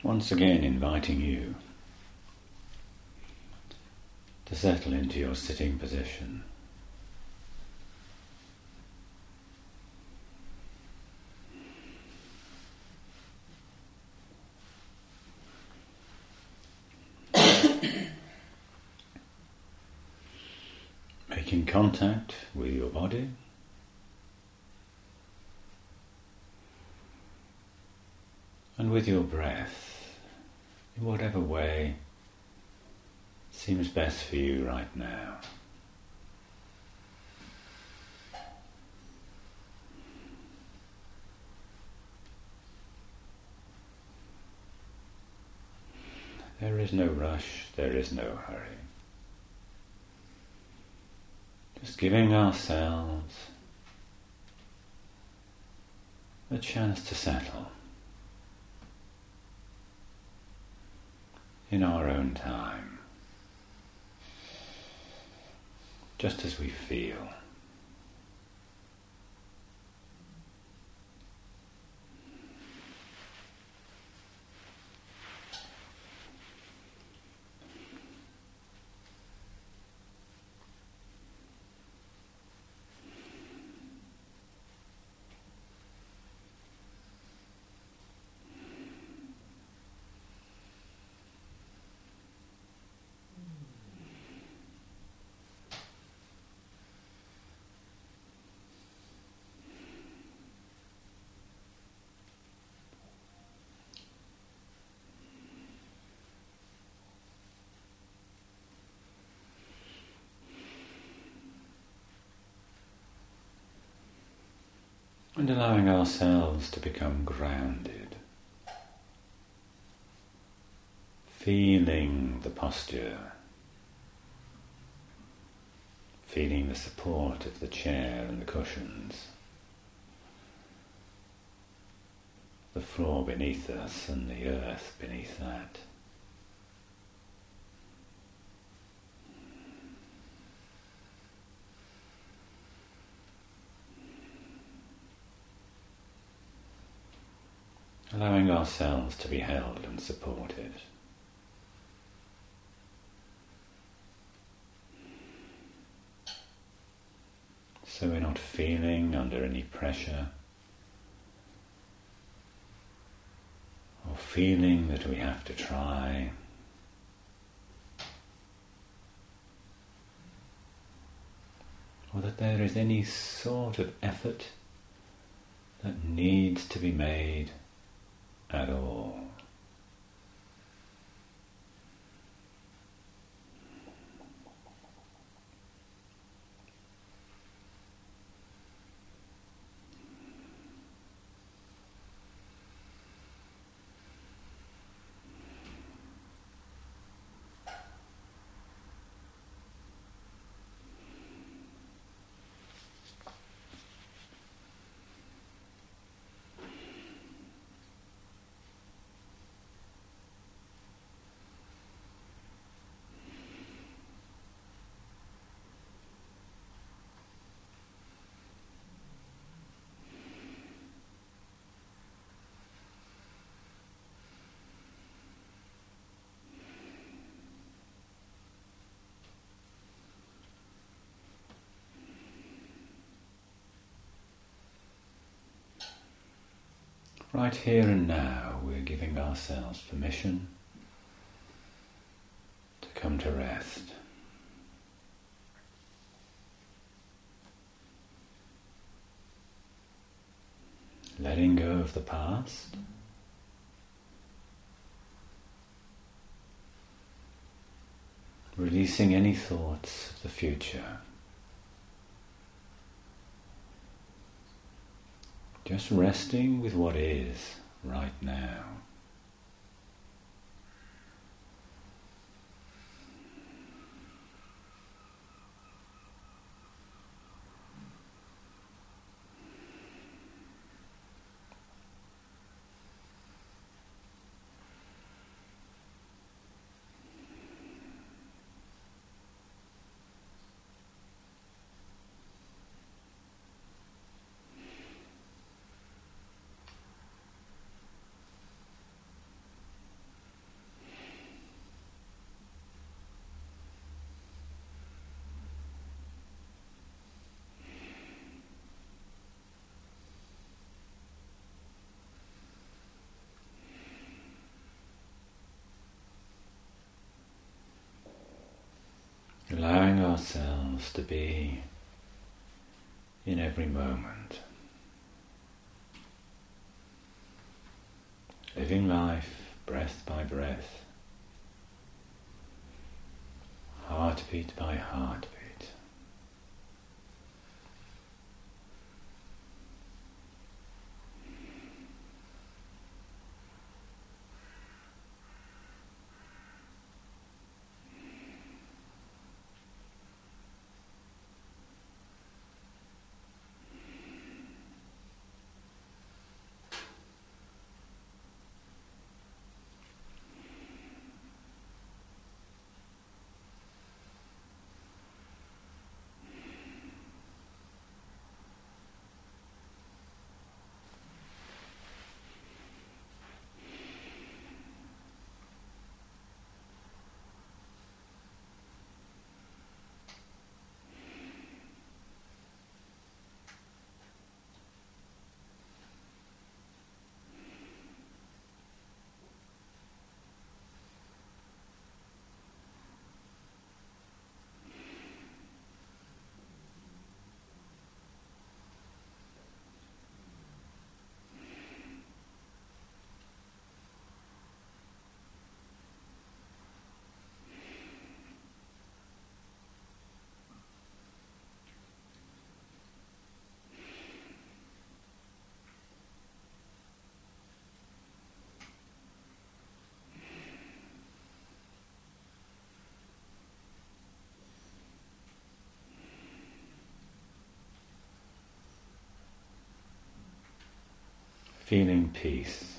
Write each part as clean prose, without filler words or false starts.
once again inviting you to settle into your sitting position. Making contact with your body, and with your breath, in whatever way seems best for you right now. There is no rush, there is no hurry. Just giving ourselves a chance to settle in our own time, just as we feel. And allowing ourselves to become grounded, feeling the posture, feeling the support of the chair and the cushions, the floor beneath us and the earth beneath that. Allowing ourselves to be held and supported. So we're not feeling under any pressure or feeling that we have to try. Or that there is any sort of effort that needs to be made at all. Right here and now, we're giving ourselves permission to come to rest. Letting go of the past. Releasing any thoughts of the future. Just resting with what is right now. ourselves to be in every moment, living life breath by breath, heartbeat by heartbeat. Feeling peace.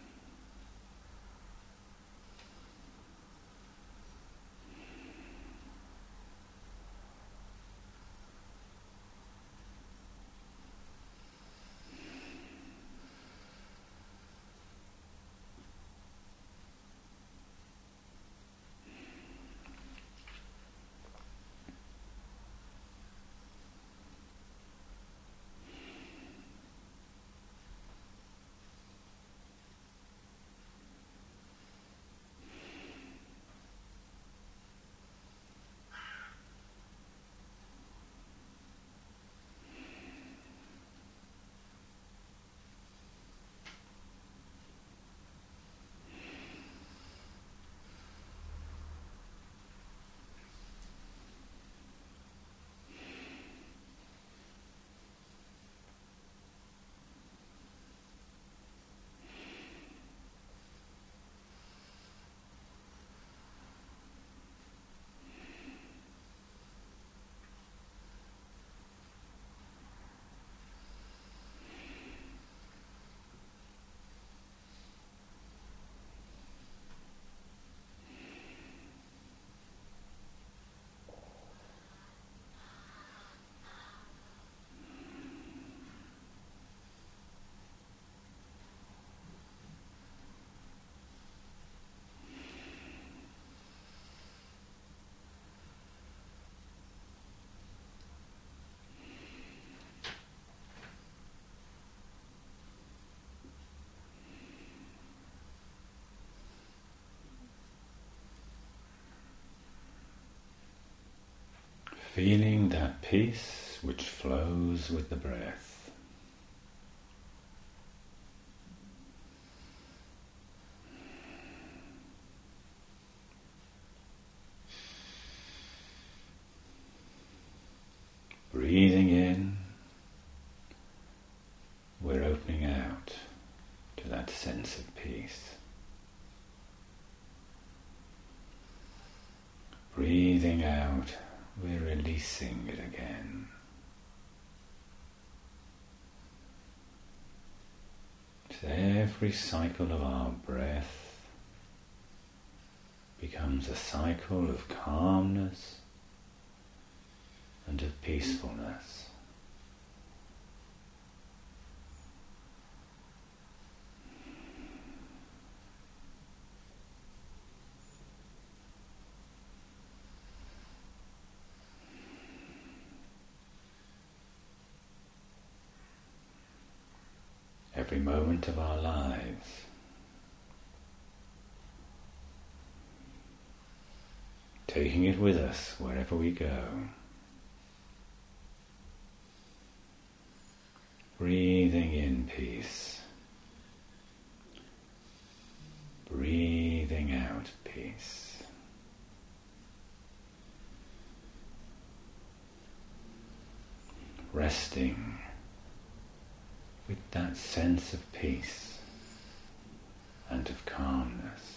Feeling that peace which flows with the breath. Breathing in, we're opening out to that sense of peace. Breathing out, we're releasing it again. So every cycle of our breath becomes a cycle of calmness and of peacefulness. Every moment of our lives, taking it with us wherever we go. peace. Breathing out peace. Resting with that sense of peace and of calmness.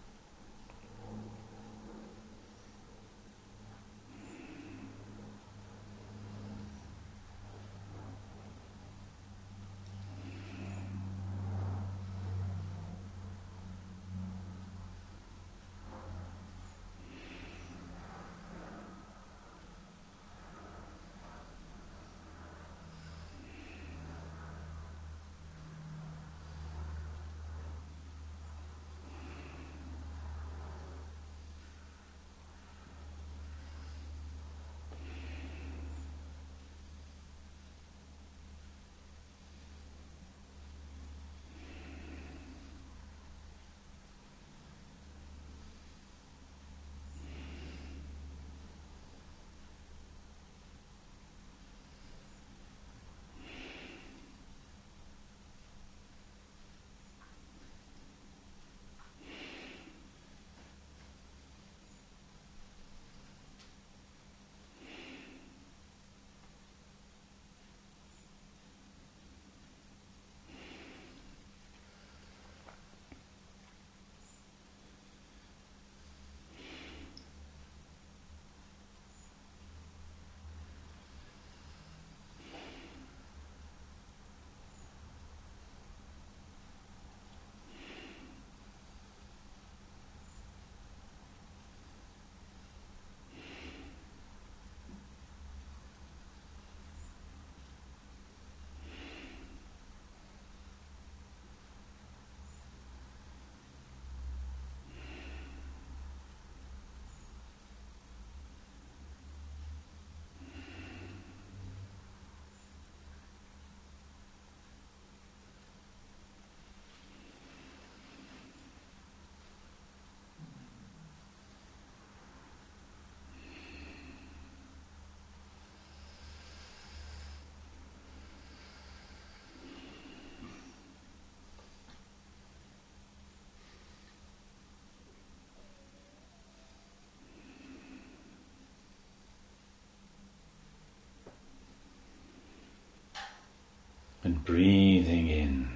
And breathing in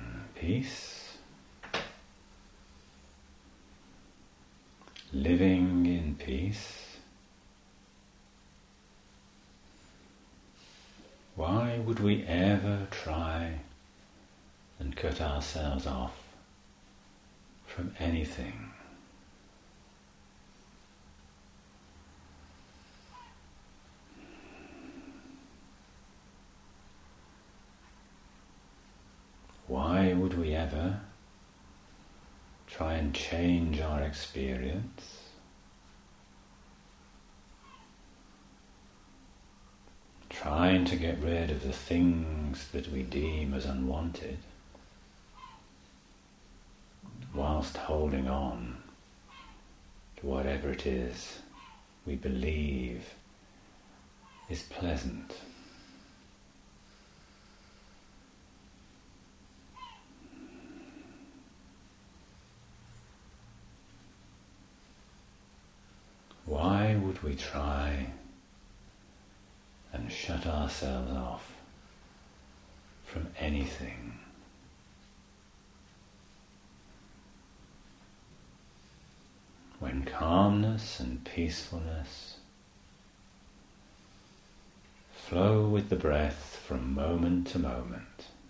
peace, living in peace. Why would we ever try and cut ourselves off from anything? Why would we ever try and change our experience? Trying to get rid of the things that we deem as unwanted, whilst holding on to whatever it is we believe is pleasant. Why would we try and shut ourselves off from anything? When calmness and peacefulness flow with the breath from moment to moment.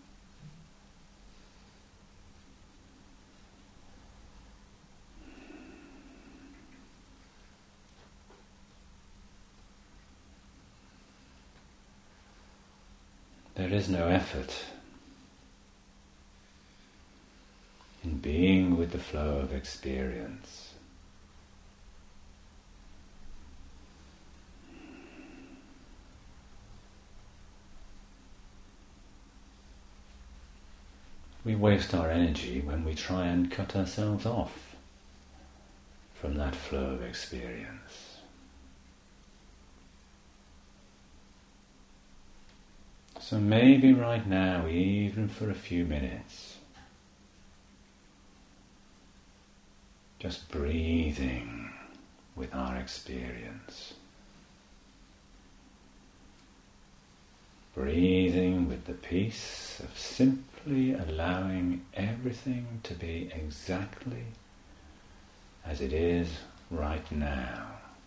There is no effort in being with the flow of experience. We waste our energy when we try and cut ourselves off from that flow of experience. So maybe right now, even for a few minutes, just breathing with our experience. Breathing with the peace of simply allowing everything to be exactly as it is right now.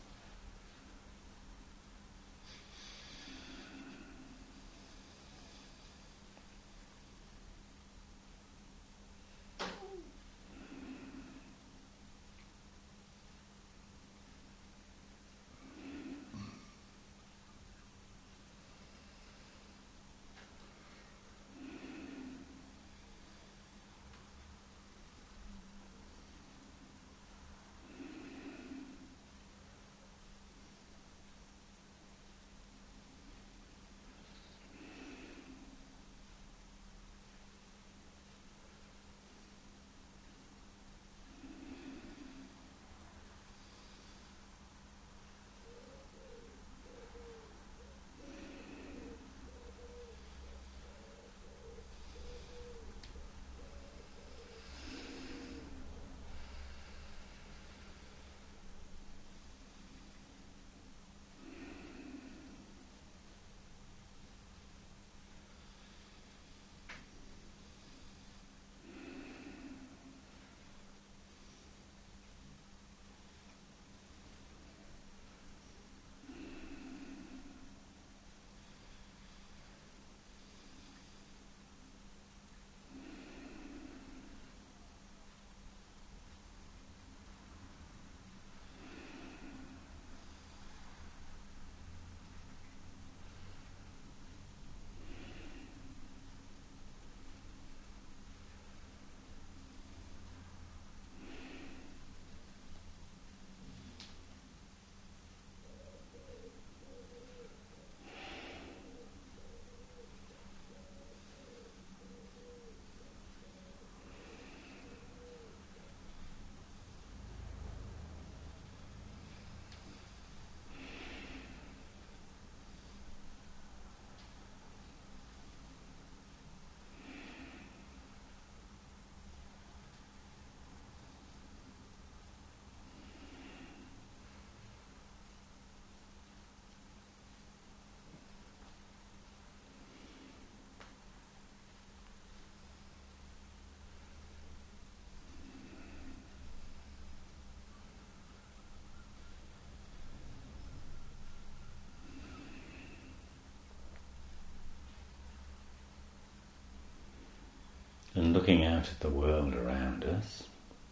And looking out at the world around us,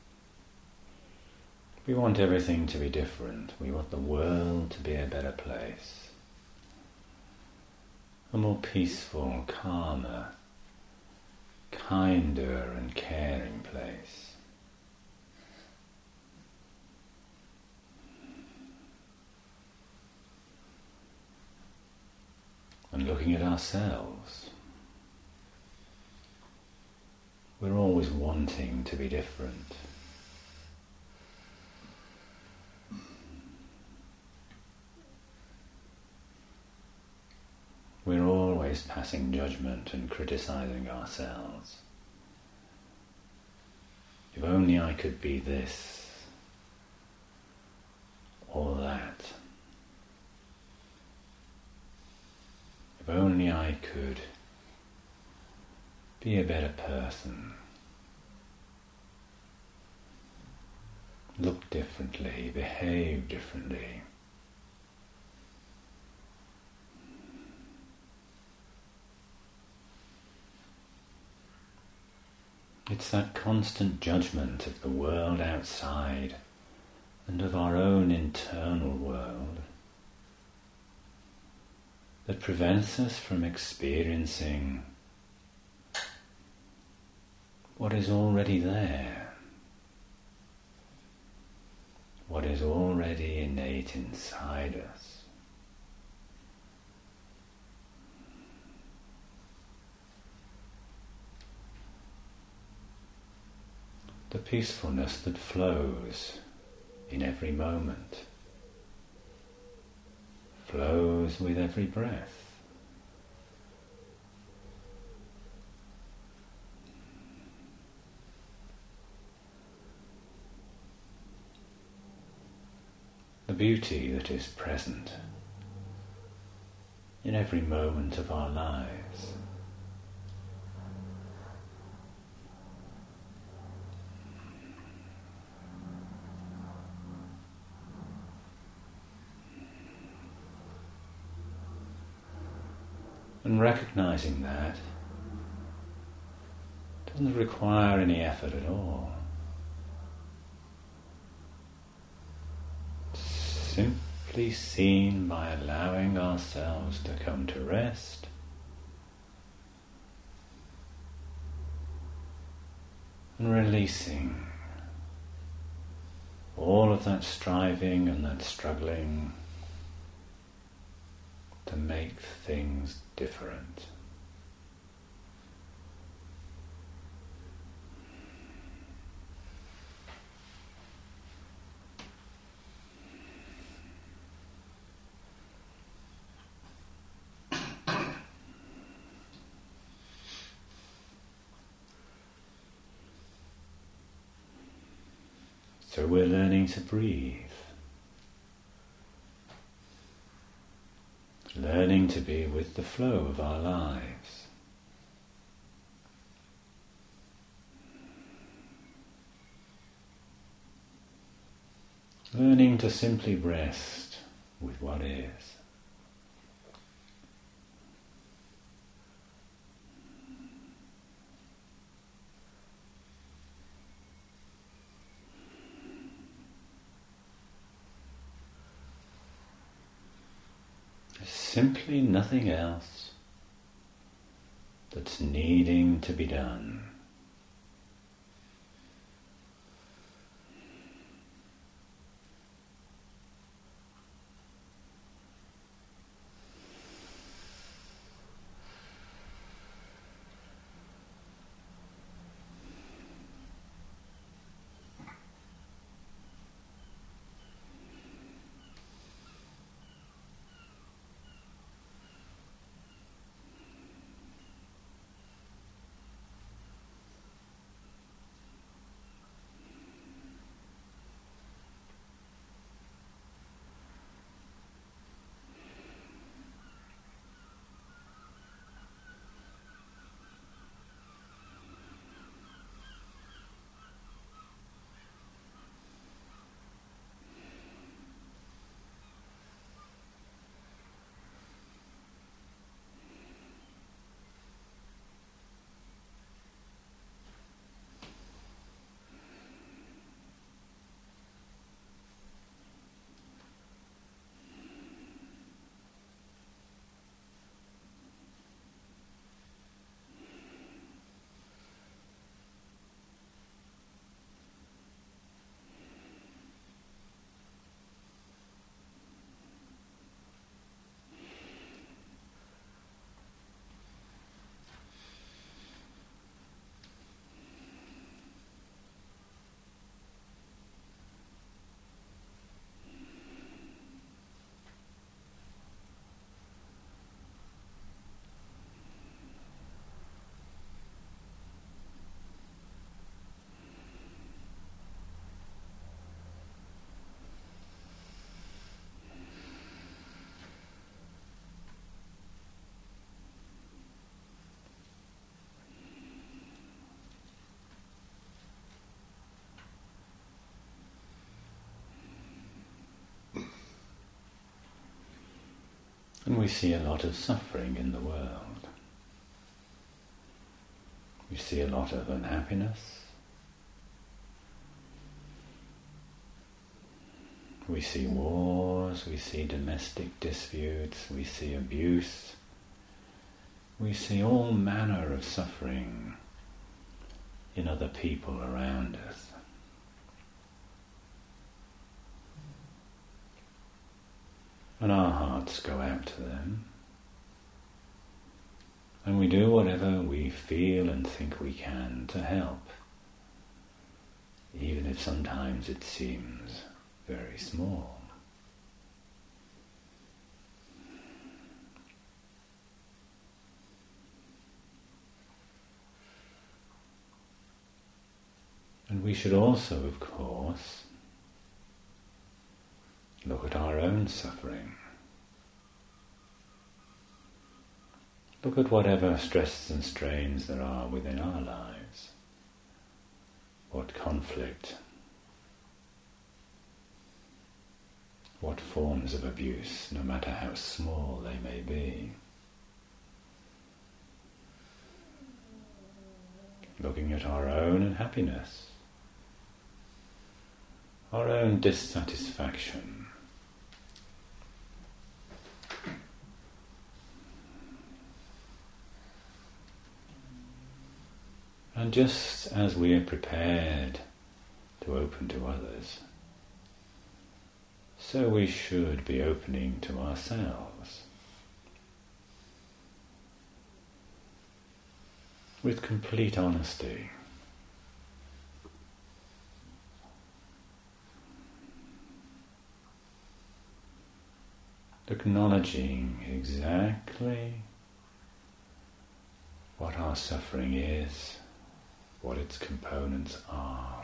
we want everything to be different. We want the world to be a better place, a more peaceful, calmer, kinder and caring place. And looking at ourselves, we're always wanting to be different. We're always passing judgment and criticizing ourselves. If only I could be this or that. If only I could be a better person, look differently, behave differently. It's that constant judgment of the world outside and of our own internal world that prevents us from experiencing what is already there, what is already innate inside us. The peacefulness that flows in every moment, flows with every breath. beauty that is present in every moment of our lives. And recognizing that doesn't require any effort at all. Simply seen by allowing ourselves to come to rest and releasing all of that striving and that struggling to make things different. So we're learning to breathe, learning to be with the flow of our lives. Learning to simply rest with what is. Simply nothing else that's needing to be done. And we see a lot of suffering in the world. We see a lot of unhappiness. We see wars, we see domestic disputes, we see abuse. We see all manner of suffering in other people around us. And our hearts go out to them. And we do whatever we feel and think we can to help, even if sometimes it seems very small. And we should also, of course, Look at our own suffering. Look at whatever stresses and strains there are within our lives. What conflict, what forms of abuse, no matter how small they may be. Looking at our own unhappiness, our own dissatisfaction. And just as we are prepared to open to others, so we should be opening to ourselves with complete honesty. Acknowledging exactly what our suffering is, what its components are,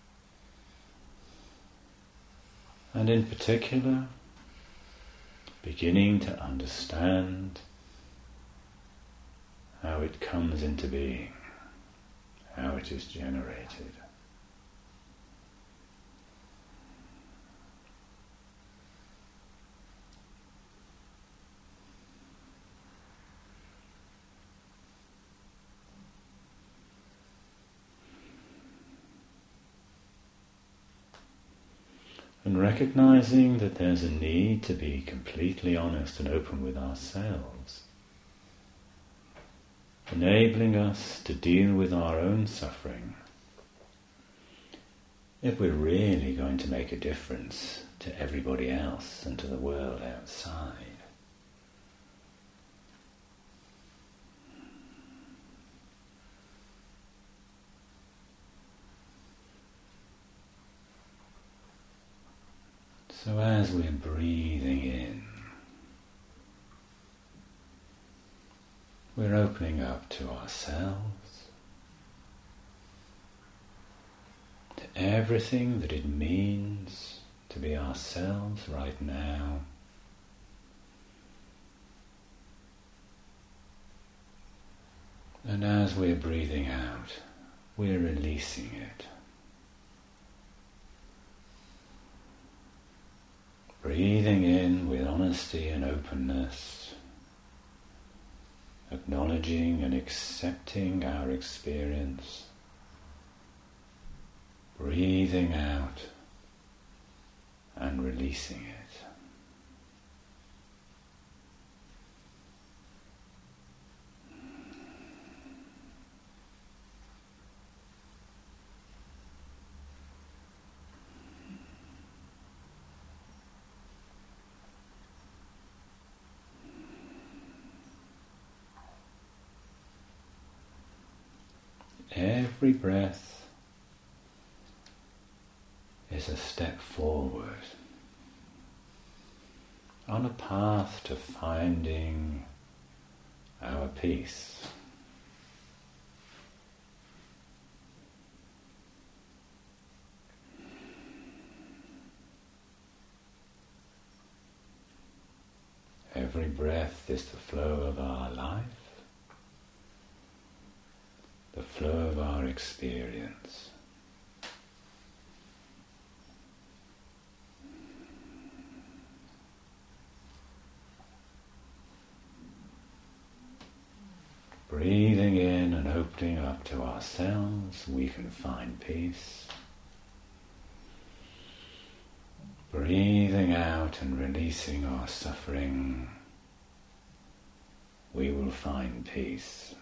and in particular, beginning to understand how it comes into being, how it is generated. And recognizing that there's a need to be completely honest and open with ourselves, enabling us to deal with our own suffering if we're really going to make a difference to everybody else and to the world outside. So as we're breathing in, we're opening up to ourselves, to everything that it means to be ourselves right now. And as we're breathing out, we're releasing it. Breathing in with honesty and openness, acknowledging and accepting our experience. Breathing out and releasing it. Every breath is a step forward on a path to finding our peace. Every breath is the flow of our life, the flow of our experience. Breathing in and opening up to ourselves, we can find peace. Breathing out and releasing our suffering, we will find peace.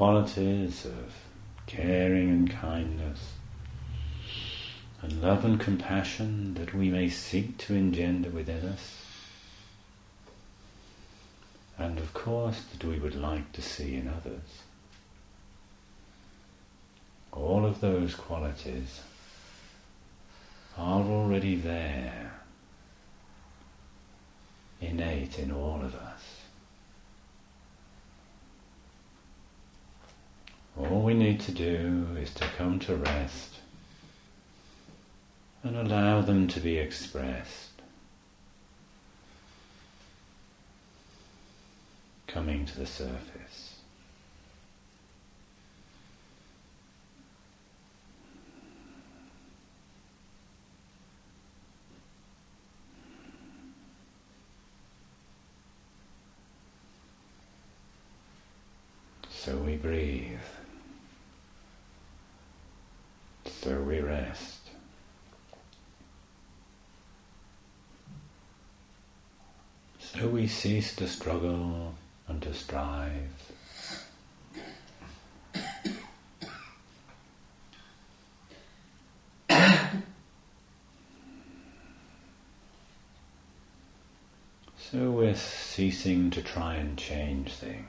qualities of caring and kindness and love and compassion that we may seek to engender within us, and of course that we would like to see in others. All of those qualities are already there, innate in all of us. All we need to do is to come to rest and allow them to be expressed, coming to the surface. So we breathe. So we rest. So we cease to struggle and to strive. So we're ceasing to try and change things.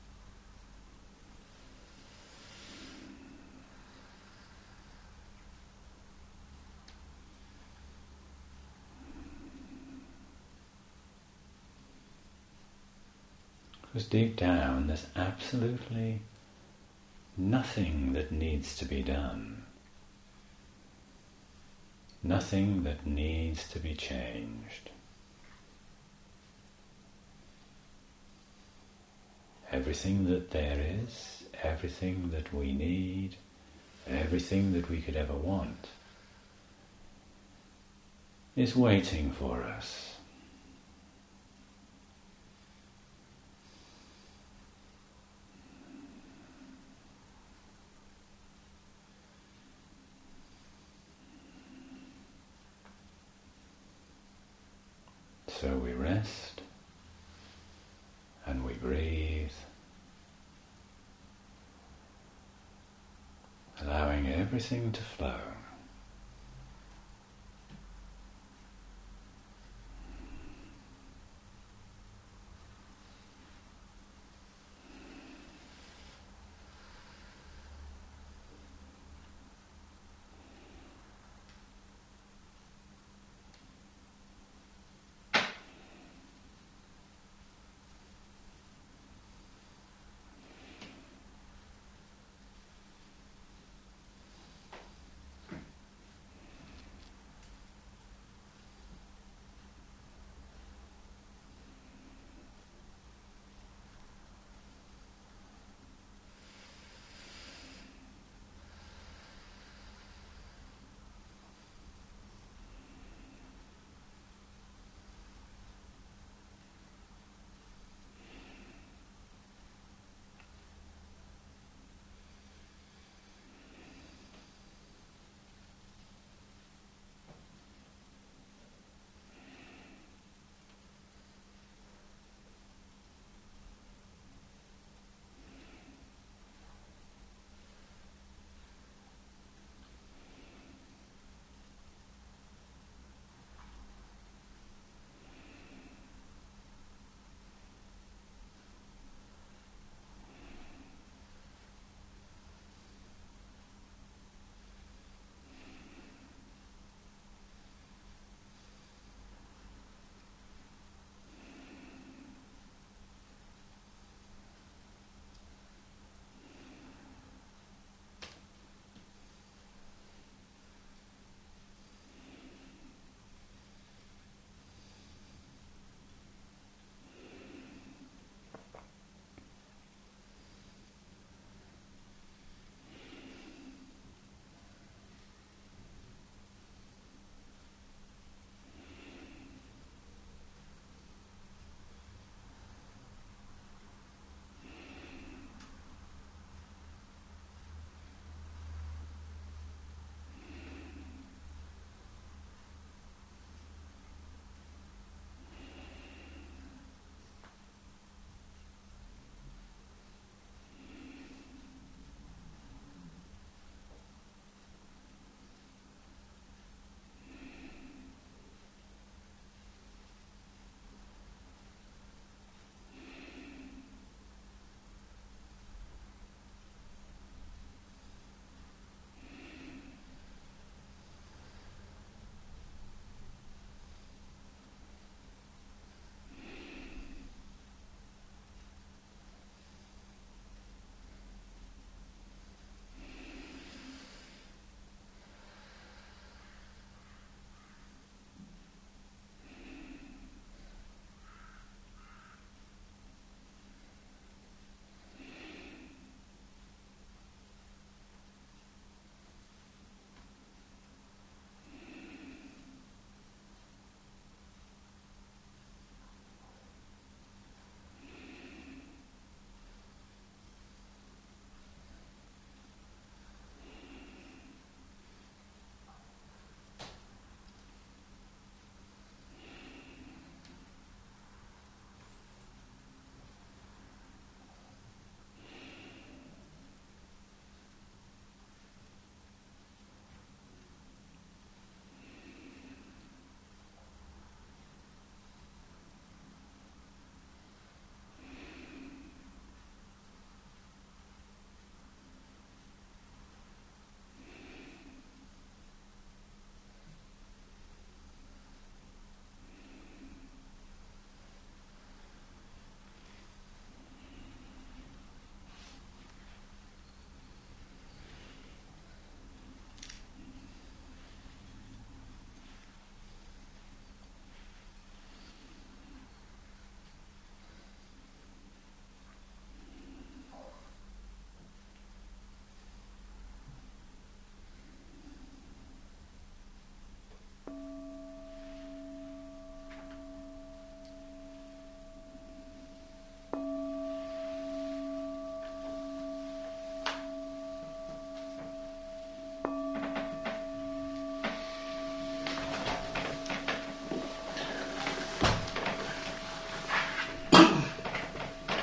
Because deep down there's absolutely nothing that needs to be done. Nothing that needs to be changed. Everything that there is, everything that we need, everything that we could ever want is waiting for us. So we rest and we breathe, allowing everything to flow.